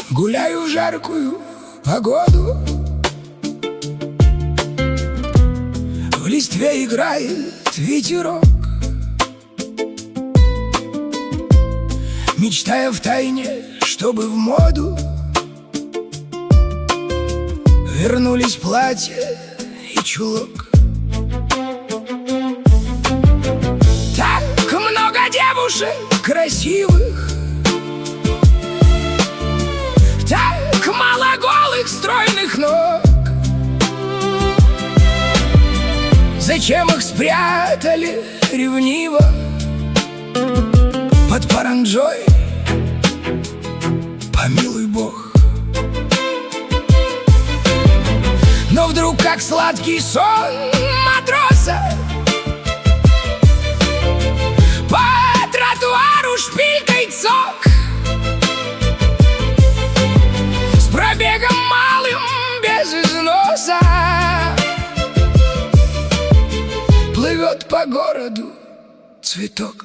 Гуляю в жаркую погоду, в листве играет ветерок, мечтая втайне, чтобы в моду вернулись платье и чулок. Так много девушек красивых, так мало голых стройных ног. Зачем их спрятали ревниво под паранджой? Помилуй Бог. Но вдруг, как сладкий сон матроса, по тротуару шпилькой цок, с пробегом малым без износа, плывет по городу цветок.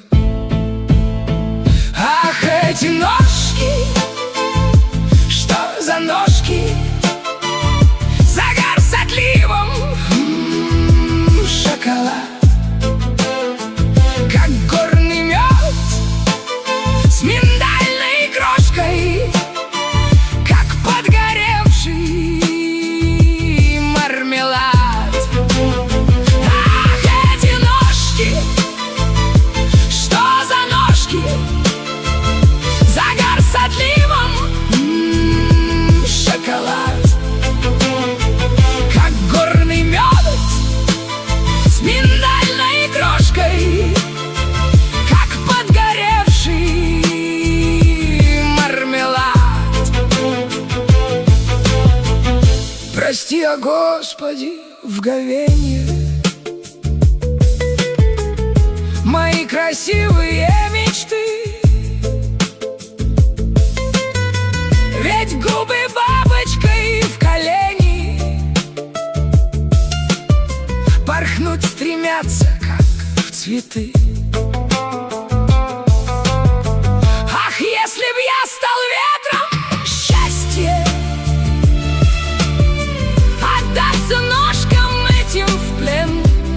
Ах, эти ножки, что за ножки, загар с отливом, шоколад, как горный мед с миндальной крошкой, как подгоревший мармелад. Ах, эти ножки, что за ножки, загар с отливом, шоколад, как горный мед с миндальной крошкой, как подгоревший мармелад. Прости, о Господи, в говенье мои красивые мечты, ведь губы бабочкой в колени порхнуть стремятся, как в цветы. Ах, если б я стал ветром счастья, отдаться ножкам этим в плен,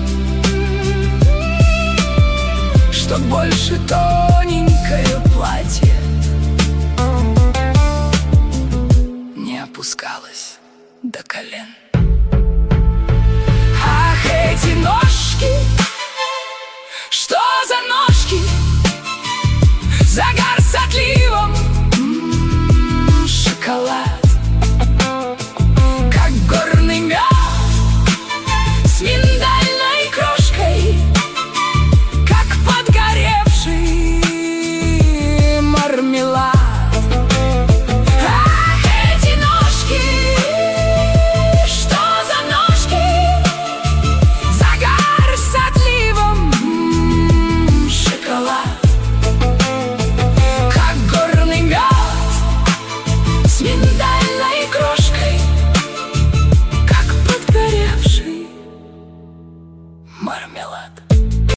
чтоб больше тоненькое платье не опускалось до колен.